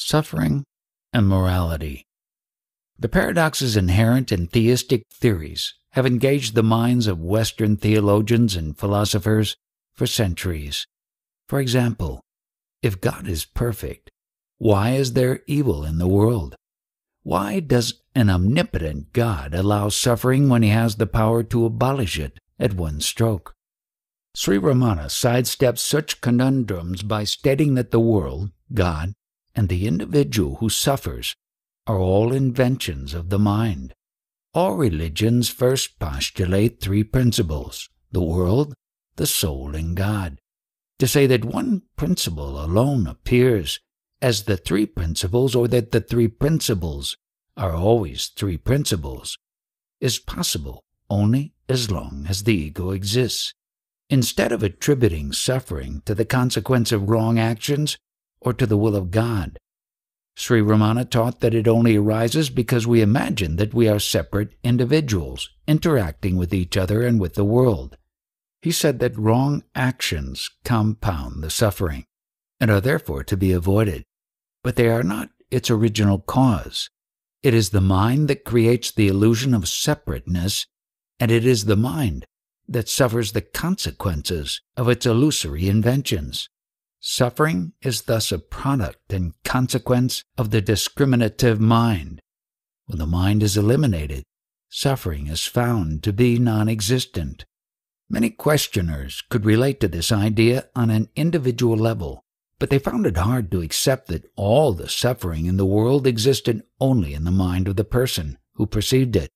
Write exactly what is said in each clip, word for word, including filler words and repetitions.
Suffering and morality. The paradoxes inherent in theistic theories have engaged the minds of Western theologians and philosophers for centuries. For example, if God is perfect, why is there evil in the world? Why does an omnipotent God allow suffering when he has the power to abolish it at one stroke? Sri Ramana sidesteps such conundrums by stating that the world, God, and the individual who suffers are all inventions of the mind. All religions first postulate three principles: the world, the soul, and God. To say that one principle alone appears as the three principles, or that the three principles are always three principles, is possible only as long as the ego exists. Instead of attributing suffering to the consequence of wrong actions or to the will of God, Sri Ramana taught that it only arises because we imagine that we are separate individuals interacting with each other and with the world. He said that wrong actions compound the suffering and are therefore to be avoided, but they are not its original cause. It is the mind that creates the illusion of separateness, and it is the mind that suffers the consequences of its illusory inventions. Suffering is thus a product and consequence of the discriminative mind. When the mind is eliminated, suffering is found to be non-existent. Many questioners could relate to this idea on an individual level, but they found it hard to accept that all the suffering in the world existed only in the mind of the person who perceived it.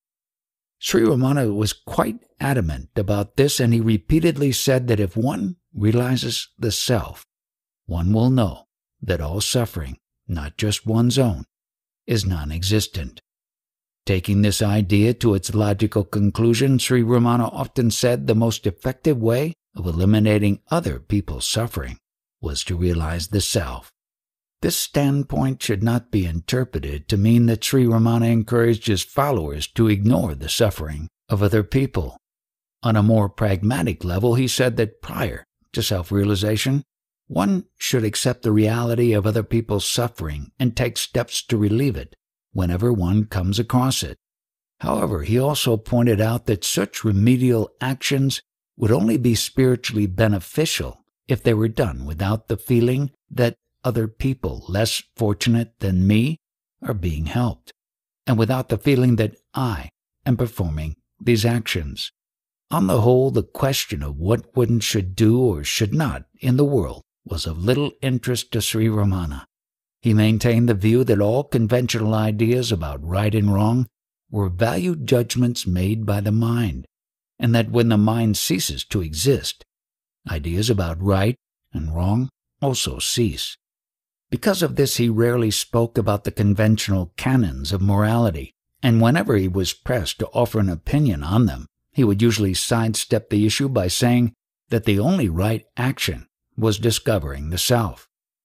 Sri Ramana was quite adamant about this, and he repeatedly said that if one realizes the self, one will know that all suffering, not just one's own, is non-existent. Taking this idea to its logical conclusion, Sri Ramana often said the most effective way of eliminating other people's suffering was to realize the self. This standpoint should not be interpreted to mean that Sri Ramana encouraged his followers to ignore the suffering of other people. On a more pragmatic level, he said that prior to self-realization, one should accept the reality of other people's suffering and take steps to relieve it whenever one comes across it. However, he also pointed out that such remedial actions would only be spiritually beneficial if they were done without the feeling that other people less fortunate than me are being helped, and without the feeling that I am performing these actions. On the whole, the question of what one should do or should not in the world was of little interest to Sri Ramana. He maintained the view that all conventional ideas about right and wrong were valued judgments made by the mind, and that when the mind ceases to exist, ideas about right and wrong also cease. Because of this, he rarely spoke about the conventional canons of morality, and whenever he was pressed to offer an opinion on them, he would usually sidestep the issue by saying that the only right action was discovering the self.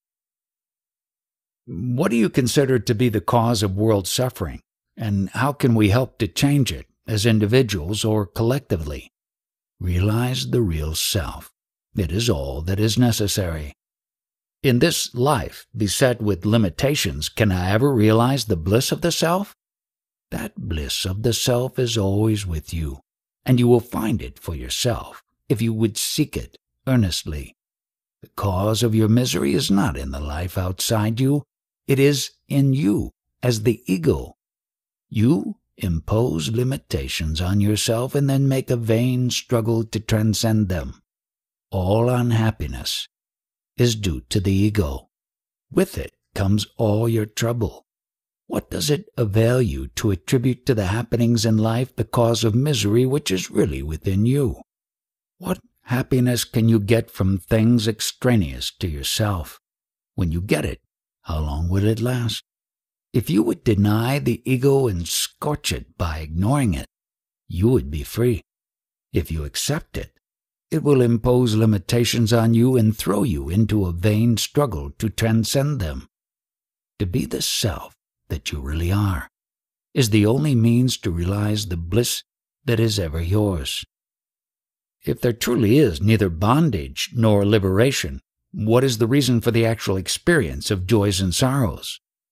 What do you consider to be the cause of world suffering, and how can we help to change it as individuals or collectively? Realize the real self. It is all that is necessary. In this life beset with limitations, can I ever realize the bliss of the self? That bliss of the self is always with you, and you will find it for yourself if you would seek it earnestly. The cause of your misery is not in the life outside you. It is in you as the ego. You impose limitations on yourself and then make a vain struggle to transcend them. All unhappiness is due to the ego. With it comes all your trouble. What does it avail you to attribute to the happenings in life the cause of misery which is really within you? What happiness can you get from things extraneous to yourself? When you get it, how long will it last? If you would deny the ego and scorch it by ignoring it, you would be free. If you accept it, it will impose limitations on you and throw you into a vain struggle to transcend them. To be the self that you really are is the only means to realize the bliss that is ever yours. If there truly is neither bondage nor liberation, what is the reason for the actual experience of joys and sorrows?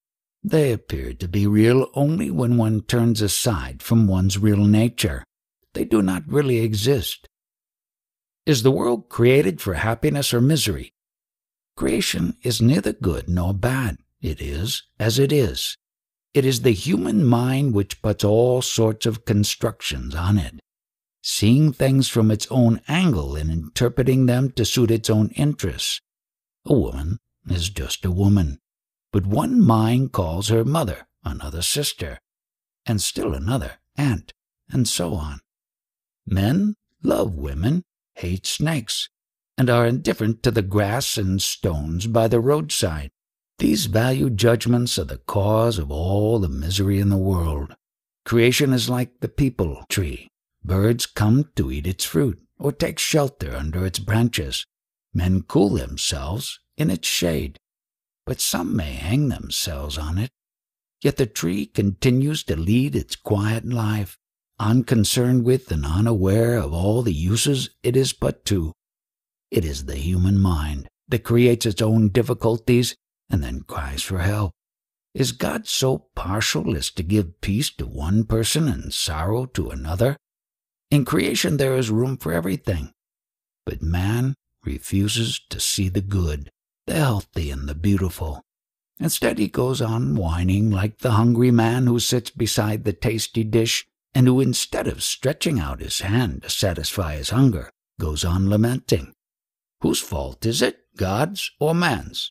They appear to be real only when one turns aside from one's real nature. They do not really exist. Is the world created for happiness or misery? Creation is neither good nor bad. It is as it is. It is the human mind which puts all sorts of constructions on it, seeing things from its own angle and interpreting them to suit its own interests. A woman is just a woman, but one mind calls her mother, another sister, and still another aunt, and so on. Men love women, hate snakes, and are indifferent to the grass and stones by the roadside. These valued judgments are the cause of all the misery in the world. Creation is like the peepul tree. Birds come to eat its fruit, or take shelter under its branches. Men cool themselves in its shade, but some may hang themselves on it. Yet the tree continues to lead its quiet life, unconcerned with and unaware of all the uses it is put to. It is the human mind that creates its own difficulties and then cries for help. Is God so partial as to give peace to one person and sorrow to another? In creation there is room for everything, but man refuses to see the good, the healthy, and the beautiful. Instead he goes on whining like the hungry man who sits beside the tasty dish and who, instead of stretching out his hand to satisfy his hunger, goes on lamenting. Whose fault is it, God's or man's?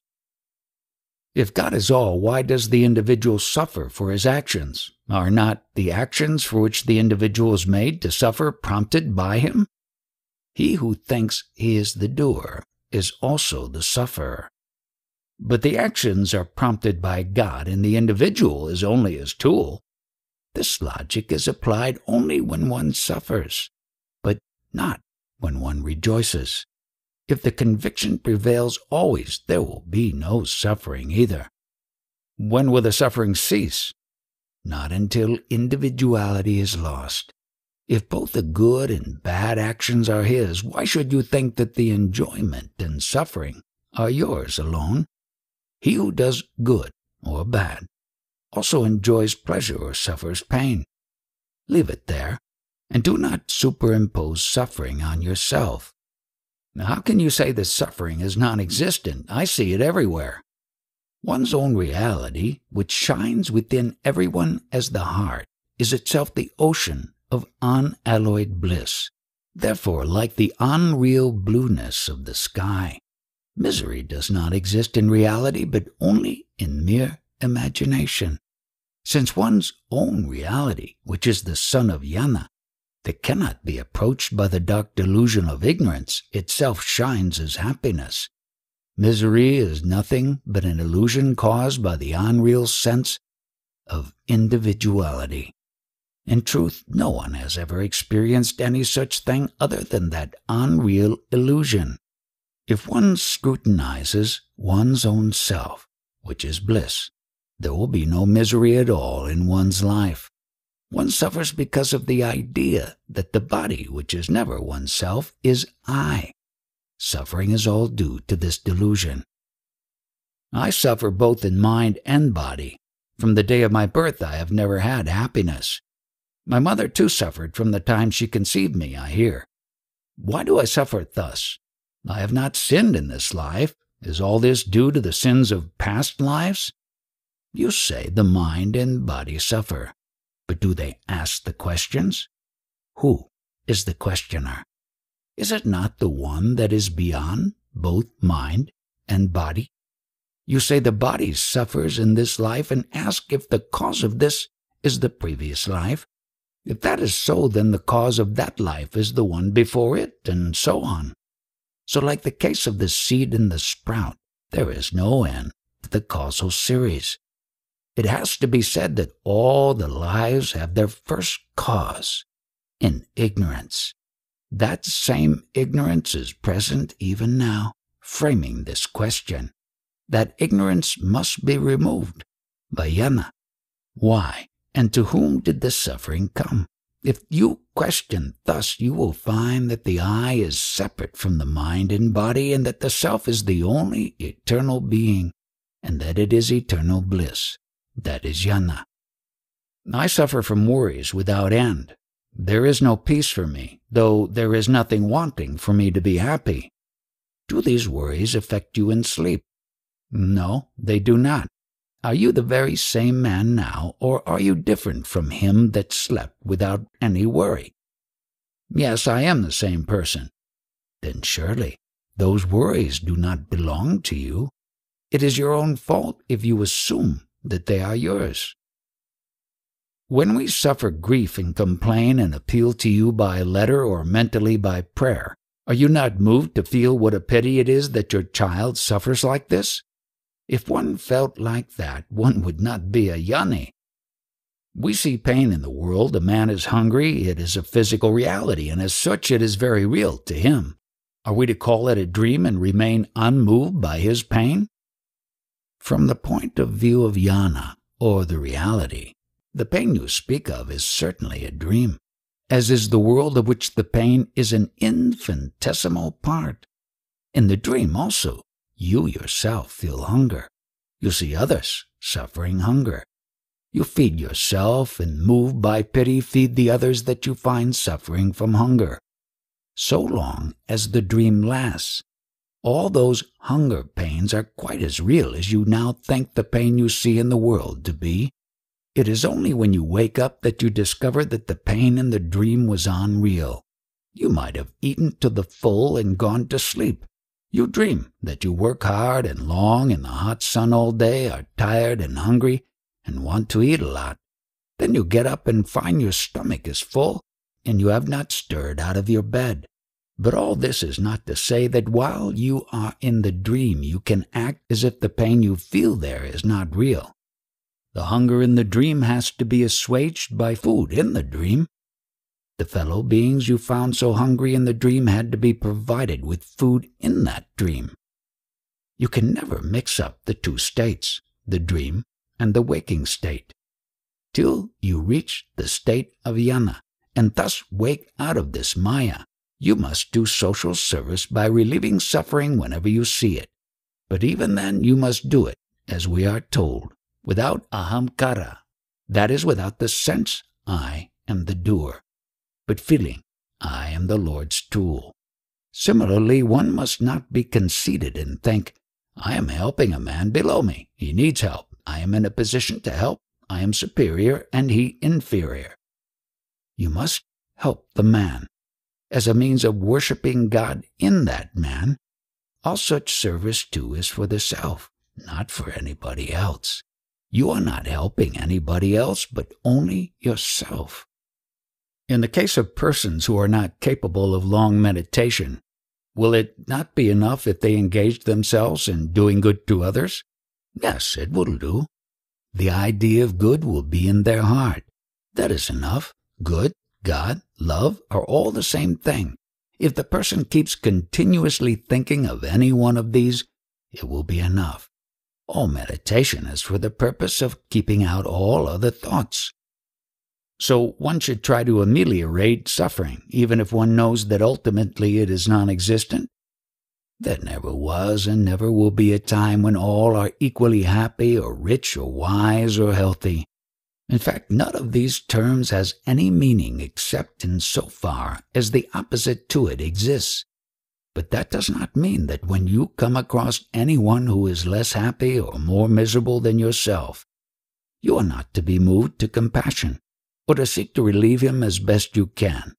If God is all, why does the individual suffer for his actions? Are not the actions for which the individual is made to suffer prompted by him? He who thinks he is the doer is also the sufferer. But the actions are prompted by God, and the individual is only his tool. This logic is applied only when one suffers, but not when one rejoices. If the conviction prevails always, there will be no suffering either. When will the suffering cease? Not until individuality is lost. If both the good and bad actions are his, why should you think that the enjoyment and suffering are yours alone? He who does good or bad also enjoys pleasure or suffers pain. Leave it there, and do not superimpose suffering on yourself. Now, how can you say that suffering is non-existent? I see it everywhere. One's own reality, which shines within everyone as the heart, is itself the ocean of unalloyed bliss. Therefore, like the unreal blueness of the sky, misery does not exist in reality, but only in mere imagination. Since one's own reality, which is the sun of jnana, that cannot be approached by the dark delusion of ignorance, itself shines as happiness. Misery is nothing but an illusion caused by the unreal sense of individuality. In truth, no one has ever experienced any such thing other than that unreal illusion. If one scrutinizes one's own self, which is bliss, there will be no misery at all in one's life. One suffers because of the idea that the body, which is never oneself, is I. Suffering is all due to this delusion. I suffer both in mind and body. From the day of my birth I have never had happiness. My mother too suffered from the time she conceived me, I hear. Why do I suffer thus? I have not sinned in this life. Is all this due to the sins of past lives? You say the mind and body suffer. But do they ask the questions? Who is the questioner? Is it not the one that is beyond both mind and body? You say the body suffers in this life and ask if the cause of this is the previous life. If that is so, then the cause of that life is the one before it, and so on. So like the case of the seed and the sprout, there is no end to the causal series. It has to be said that all the lives have their first cause in ignorance. That same ignorance is present even now, framing this question. That ignorance must be removed by jnana. Why and to whom did this suffering come? If you question thus, you will find that the I is separate from the mind and body, and that the self is the only eternal being, and that it is eternal bliss. that is jhana. I suffer from worries without end. There is no peace for me, though there is nothing wanting for me to be happy. Do these worries affect you in sleep? No, they do not. Are you the very same man now, or are you different from him that slept without any worry? Yes, I am the same person. Then surely those worries do not belong to you. It is your own fault if you assume that they are yours. When we suffer grief and complain and appeal to you by letter or mentally by prayer, are you not moved to feel what a pity it is that your child suffers like this? If one felt like that, one would not be a jnani. We see pain in the world. A man is hungry. It is a physical reality, and as such it is very real to him. Are we to call it a dream and remain unmoved by his pain? From the point of view of jhana, or the reality, the pain you speak of is certainly a dream, as is the world of which the pain is an infinitesimal part. In the dream also, you yourself feel hunger. You see others suffering hunger. You feed yourself and, moved by pity, feed the others that you find suffering from hunger. So long as the dream lasts, all those hunger pains are quite as real as you now think the pain you see in the world to be. It is only when you wake up that you discover that the pain in the dream was unreal. You might have eaten to the full and gone to sleep. You dream that you work hard and long in the hot sun all day, are tired and hungry, and want to eat a lot. Then you get up and find your stomach is full, and you have not stirred out of your bed. But all this is not to say that while you are in the dream you can act as if the pain you feel there is not real. The hunger in the dream has to be assuaged by food in the dream. The fellow beings you found so hungry in the dream had to be provided with food in that dream. You can never mix up the two states, the dream and the waking state, till you reach the state of jhana, and thus wake out of this maya. You must do social service by relieving suffering whenever you see it. But even then you must do it, as we are told, without ahamkara, that is, without the sense, I am the doer, but feeling, I am the Lord's tool. Similarly, one must not be conceited and think, I am helping a man below me. He needs help. I am in a position to help. I am superior and he inferior. You must help the man as a means of worshiping God in that man. All such service, too, is for the self, not for anybody else. You are not helping anybody else, but only yourself. In the case of persons who are not capable of long meditation, will it not be enough if they engage themselves in doing good to others? Yes, it will do. The idea of good will be in their heart. That is enough. Good, God, love are all the same thing. If the person keeps continuously thinking of any one of these, it will be enough. All meditation is for the purpose of keeping out all other thoughts. So one should try to ameliorate suffering, even if one knows that ultimately it is non-existent. There never was and never will be a time when all are equally happy or rich or wise or healthy. In fact, none of these terms has any meaning except in so far as the opposite to it exists. But that does not mean that when you come across anyone who is less happy or more miserable than yourself, you are not to be moved to compassion or to seek to relieve him as best you can.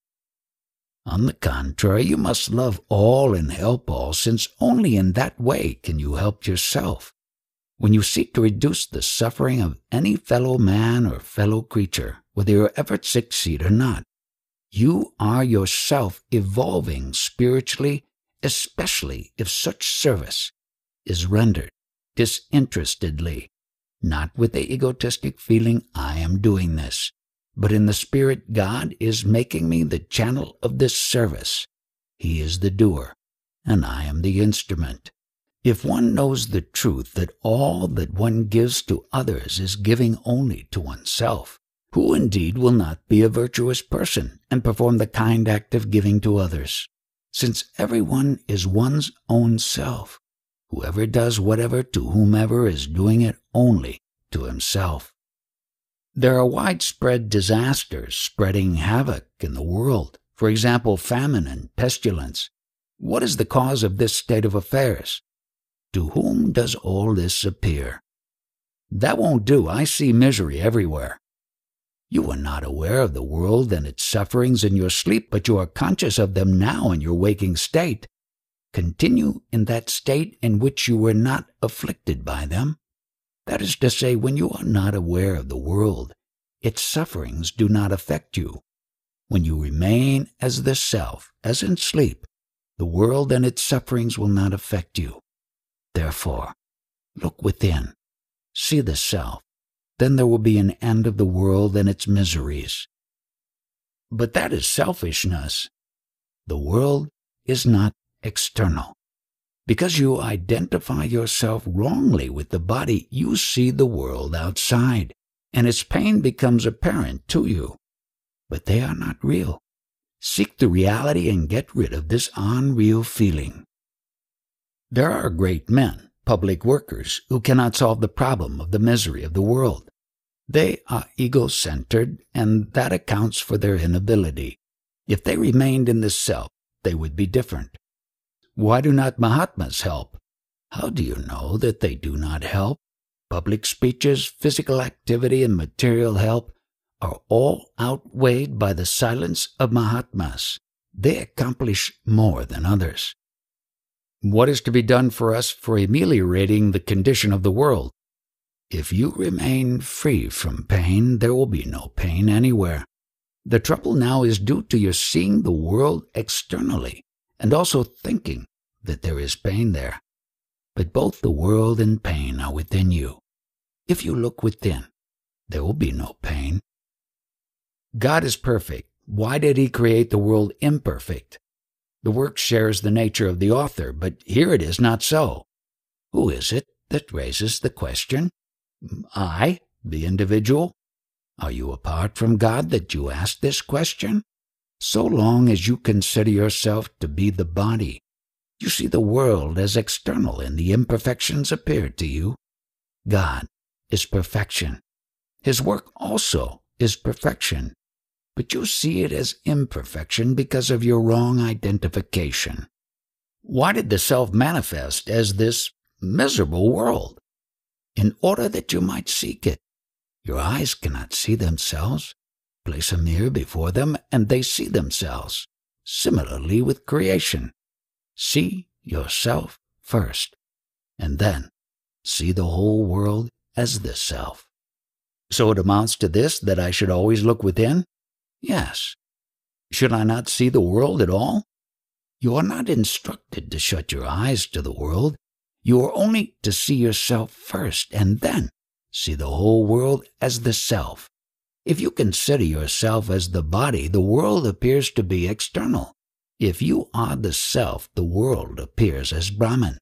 On the contrary, you must love all and help all, since only in that way can you help yourself. When you seek to reduce the suffering of any fellow man or fellow creature, whether your efforts succeed or not, you are yourself evolving spiritually, especially if such service is rendered disinterestedly, not with the egotistic feeling, I am doing this, but in the spirit, God is making me the channel of this service. He is the doer, and I am the instrument. If one knows the truth that all that one gives to others is giving only to oneself, who indeed will not be a virtuous person and perform the kind act of giving to others? Since everyone is one's own self, whoever does whatever to whomever is doing it only to himself. There are widespread disasters spreading havoc in the world, for example, famine and pestilence. What is the cause of this state of affairs? To whom does all this appear? That won't do. I see misery everywhere. You are not aware of the world and its sufferings in your sleep, but you are conscious of them now in your waking state. Continue in that state in which you were not afflicted by them. That is to say, when you are not aware of the world, its sufferings do not affect you. When you remain as the self, as in sleep, the world and its sufferings will not affect you. Therefore, look within, see the self. Then there will be an end of the world and its miseries. But that is selfishness. The world is not external. Because you identify yourself wrongly with the body, you see the world outside, and its pain becomes apparent to you. But they are not real. Seek the reality and get rid of this unreal feeling. There are great men, public workers, who cannot solve the problem of the misery of the world. They are ego-centered, and that accounts for their inability. If they remained in the self, they would be different. Why do not Mahatmas help? How do you know that they do not help? Public speeches, physical activity, and material help are all outweighed by the silence of Mahatmas. They accomplish more than others. What is to be done for us for ameliorating the condition of the world? If you remain free from pain, there will be no pain anywhere. The trouble now is due to your seeing the world externally and also thinking that there is pain there. But both the world and pain are within you. If you look within, there will be no pain. God is perfect. Why did he create the world imperfect? The work shares the nature of the author, but here it is not so. Who is it that raises the question? I, the individual? Are you apart from God that you ask this question? So long as you consider yourself to be the body, you see the world as external and the imperfections appear to you. God is perfection. His work also is perfection. But you see it as imperfection because of your wrong identification. Why did the self manifest as this miserable world? In order that you might seek it. Your eyes cannot see themselves. Place a mirror before them, and they see themselves. Similarly with creation. See yourself first, and then see the whole world as the self. So it amounts to this, that I should always look within? Yes. Should I not see the world at all? You are not instructed to shut your eyes to the world. You are only to see yourself first, and then see the whole world as the self. If you consider yourself as the body, the world appears to be external. If you are the self, the world appears as Brahman.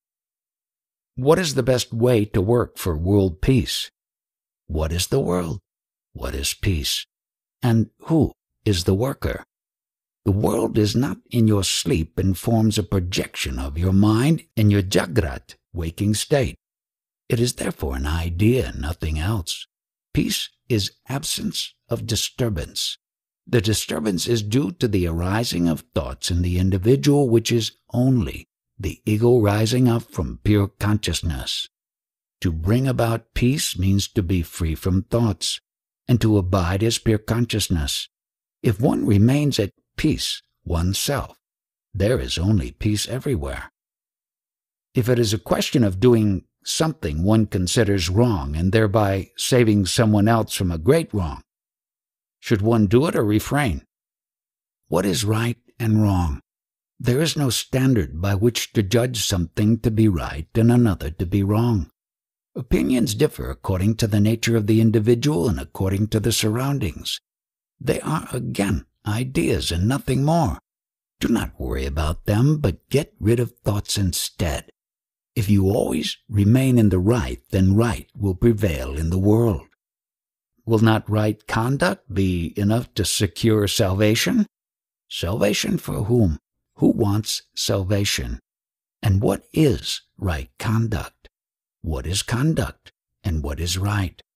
What is the best way to work for world peace? What is the world? What is peace? And who is the worker? The world is not in your sleep and forms a projection of your mind in your Jagrat, waking state. It is therefore an idea, nothing else. Peace is absence of disturbance. The disturbance is due to the arising of thoughts in the individual, which is only the ego rising up from pure consciousness. To bring about peace means to be free from thoughts, and to abide as pure consciousness. If one remains at peace oneself, there is only peace everywhere. If it is a question of doing something one considers wrong and thereby saving someone else from a great wrong, should one do it or refrain? What is right and wrong? There is no standard by which to judge something to be right and another to be wrong. Opinions differ according to the nature of the individual and according to the surroundings. They are, again, ideas and nothing more. Do not worry about them, but get rid of thoughts instead. If you always remain in the right, then right will prevail in the world. Will not right conduct be enough to secure salvation? Salvation for whom? Who wants salvation? And what is right conduct? What is conduct? And what is right?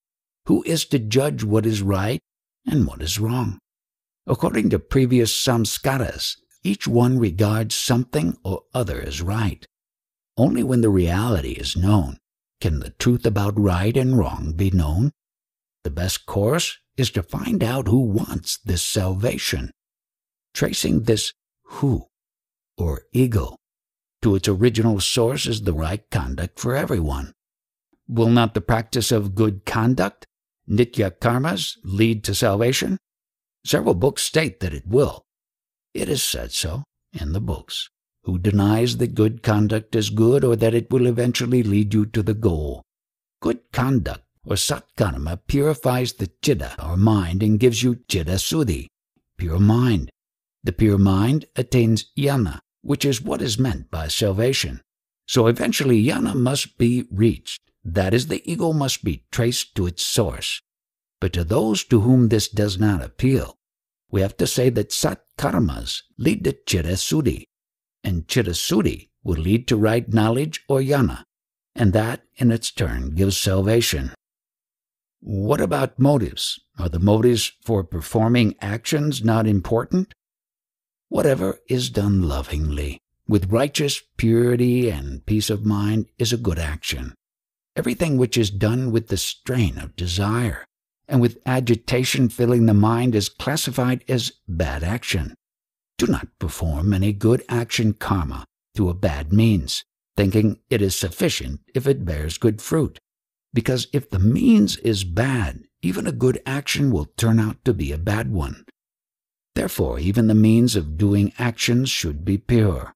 who is to judge what is right and what is wrong. According to previous samskaras, each one regards something or other as right. Only when the reality is known can the truth about right and wrong be known. The best course is to find out who wants this salvation. Tracing this who, or ego, to its original source is the right conduct for everyone. Will not the practice of good conduct, nitya karmas, lead to salvation? Several books state that it will. It is said so in the books. Who denies that good conduct is good or that it will eventually lead you to the goal? Good conduct, or satkarma, purifies the chitta, or mind, and gives you chitta suddhi, pure mind. The pure mind attains jnana, which is what is meant by salvation. So eventually jnana must be reached. That is, the ego must be traced to its source. But to those to whom this does not appeal, we have to say that satkarmas lead to chitta suddhi, and chitta suddhi will lead to right knowledge or jnana, and that in its turn gives salvation. What about motives? Are the motives for performing actions not important? Whatever is done lovingly, with righteous purity and peace of mind, is a good action. Everything which is done with the strain of desire and with agitation filling the mind is classified as bad action. Do not perform any good action karma through a bad means, thinking it is sufficient if it bears good fruit. Because if the means is bad, even a good action will turn out to be a bad one. Therefore, even the means of doing actions should be pure.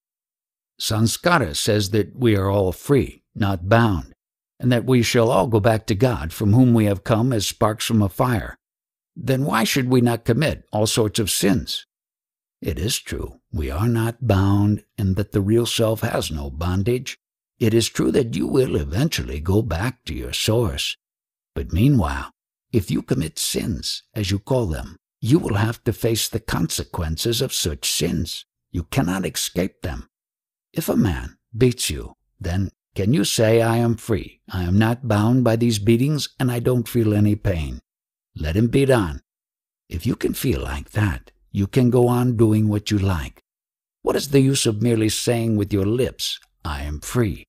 Sanskara says that we are all free, not bound, and that we shall all go back to God, from whom we have come as sparks from a fire. Then why should we not commit all sorts of sins? It is true, we are not bound, and that the real self has no bondage. It is true that you will eventually go back to your source. But meanwhile, if you commit sins, as you call them, you will have to face the consequences of such sins. You cannot escape them. If a man beats you, then can you say, I am free, I am not bound by these beatings, and I don't feel any pain? Let him beat on. If you can feel like that, you can go on doing what you like. What is the use of merely saying with your lips, I am free?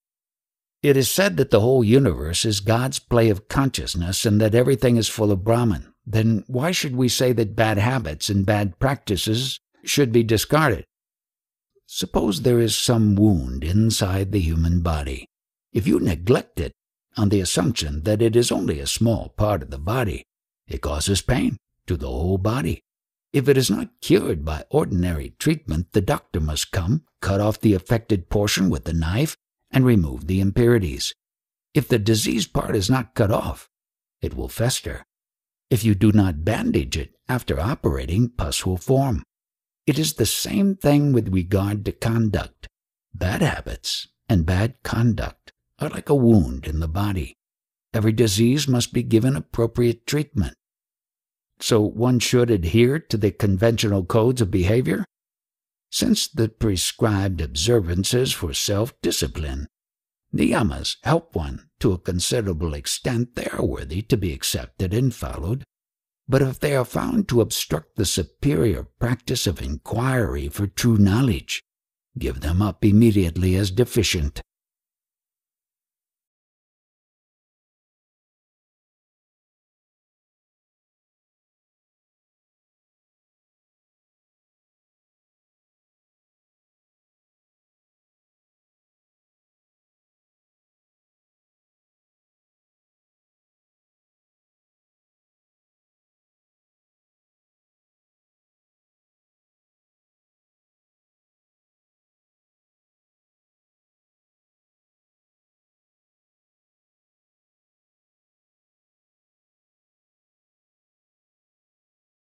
It is said that the whole universe is God's play of consciousness and that everything is full of Brahman. Then why should we say that bad habits and bad practices should be discarded? Suppose there is some wound inside the human body. If you neglect it on the assumption that it is only a small part of the body, it causes pain to the whole body. If it is not cured by ordinary treatment, the doctor must come, cut off the affected portion with a knife, and remove the impurities. If the diseased part is not cut off, it will fester. If you do not bandage it after operating, pus will form. It is the same thing with regard to conduct. Bad habits and bad conduct are like a wound in the body. Every disease must be given appropriate treatment. So one should adhere to the conventional codes of behavior? Since the prescribed observances for self-discipline, niyamas help one to a considerable extent, they are worthy to be accepted and followed. But if they are found to obstruct the superior practice of inquiry for true knowledge, give them up immediately as deficient.